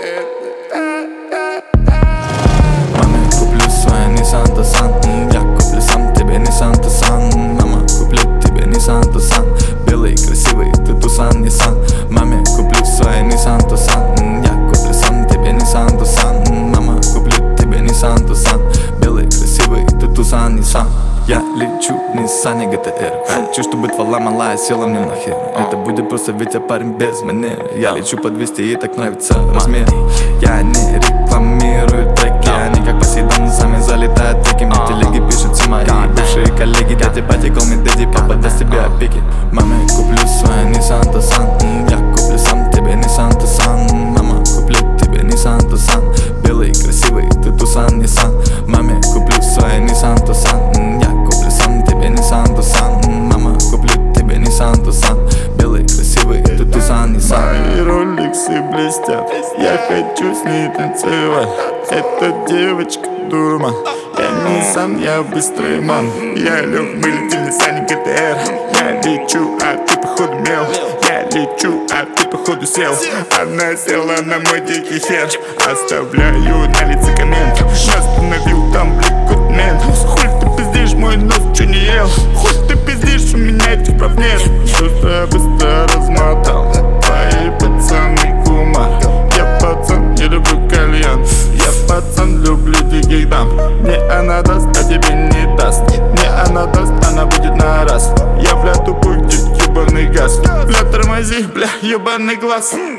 Маме куплю свой Nissan Tucson. Я куплю сам тебе Nissan Tucson. Мама, куплю тебе Nissan Tucson. Белый, красивый, ты Tucson, Nissan. Маме куплю свой Nissan Tucson. Я куплю сам тебе Nissan Tucson. Мама, куплю тебе Nissan Tucson. Белый, красивый, ты Tucson, Nissan. Я лечу в Ниссане GTR. Хочу, чтобы твоя малая села мне на хер. Это будет просто, ведь я парень без манер. Я лечу по 200 и так нравится размер. Я не рекламирую треки, они как Посейдон сами залетают треки. Мне телеги пишут все мои бывшие коллеги. Дядя, батя, call me daddy, папа даст тебе опеки. Маме куплю свой Nissan Tucson. Я куплю сам тебе Nissan Tucson. Мама, куплю тебе Nissan Tucson. Белый, красивый, ты Tucson, Nissan. Маме куплю свой Nissan Tucson. Я куплю сам тебе Nissan Tucson. Мама, куплю тебе Nissan Tucson. Белый, красивый, ты Tucson, Nissan. Мои роликсы блестят, я хочу с ней танцевать. Эта девочка дурман. Я Nissan, я быстрый ман. Я лег, мы летим в Ниссане GTR. Я лечу, а ты походу мел. Я лечу, а ты походу сел. Она села на мой дикий хер. Оставляю на лице коммент. Остановил там бликут мент. Хуй ты пиздишь, мой нос чё не ел. Хуй ты пиздишь, у меня этих прав нет. Что-то быстро размотал. Твои пацаны кума. Я пацан, не люблю кальян. Я пацан, люблю диких дам. Мне она даст, а тебе не даст. Мне она даст, она будет на раз. Я, бля, тупой, где ебаный газ. Бля, тормози, бля, ебаный глаз.